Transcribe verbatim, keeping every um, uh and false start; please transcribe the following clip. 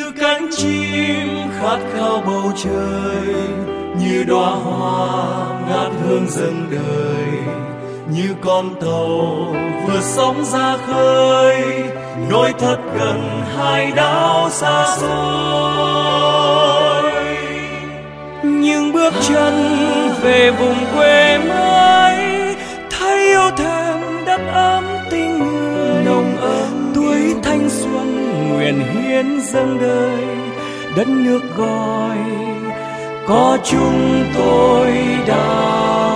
như cánh chim khát khao bầu trời, như đóa hoa ngát hương dâng đời, như con tàu vượt sóng ra khơi, nối thật gần hải đảo xa xôi. Những bước chân về vùng quê mới, thấy yêu thêm đất ấm tình người, nồng ấm tuổi thanh xuân nguyện hiến dâng đời. Đất nước gọi có chúng tôi đã